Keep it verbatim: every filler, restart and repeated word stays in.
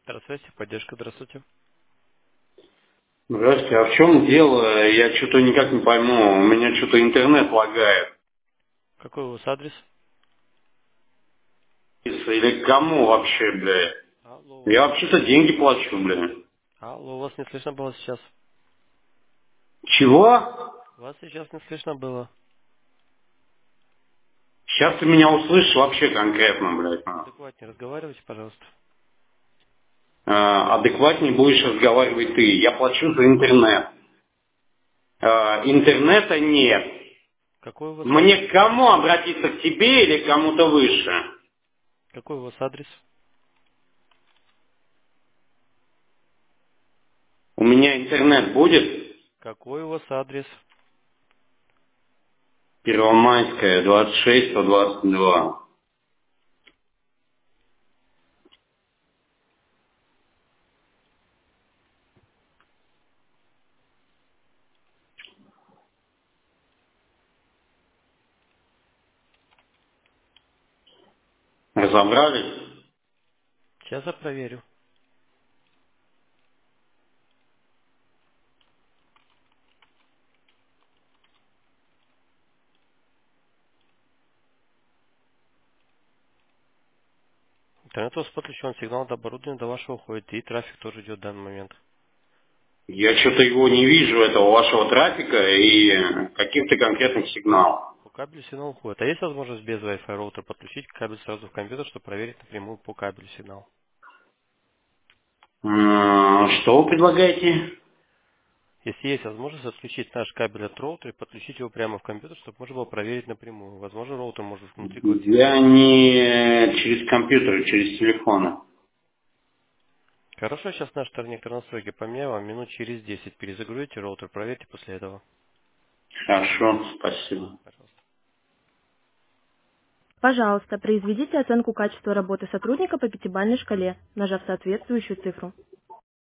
Здравствуйте, поддержка, здравствуйте. Здравствуйте, а в чем дело? Я что-то никак не пойму. У меня что-то интернет лагает. Какой у вас адрес? Или к кому вообще, бля? Алло, у вас Я не вообще-то деньги плачу, бля. Алло, у вас не слышно было сейчас. Чего? Вас сейчас не слышно было. Сейчас ты меня услышишь вообще конкретно, блядь. Адекватнее разговаривайте, пожалуйста. А, адекватнее будешь разговаривать ты. Я плачу за интернет. А, интернета нет. Какой у вас адрес? Мне к кому обратиться, к тебе или к кому-то выше? Какой у вас адрес? У меня интернет будет? Какой у вас адрес? Первомайская, двадцать шесть, сто двадцать два. Разобрались? Сейчас я проверю. Интернет у вас подключен, сигнал до оборудования до вашего уходит, и трафик тоже идет в данный момент. Я что-то его не вижу, этого вашего трафика и э, каких-то конкретных сигналов. По кабелю сигнал уходит. А есть возможность без Wi-Fi роутера подключить кабель сразу в компьютер, чтобы проверить напрямую по кабелю сигнал? М, Что вы предлагаете? Если есть возможность отключить наш кабель от роутера и подключить его прямо в компьютер, чтобы можно было проверить напрямую. Возможно, роутер может внутри квартиры. Я не через компьютер, а через телефоны. Хорошо, сейчас наш торнектор настройки поменяю, вам минут через десять перезагрузите роутер, проверьте после этого. Хорошо, спасибо. Пожалуйста. Пожалуйста, произведите оценку качества работы сотрудника по пятибалльной шкале, нажав соответствующую цифру.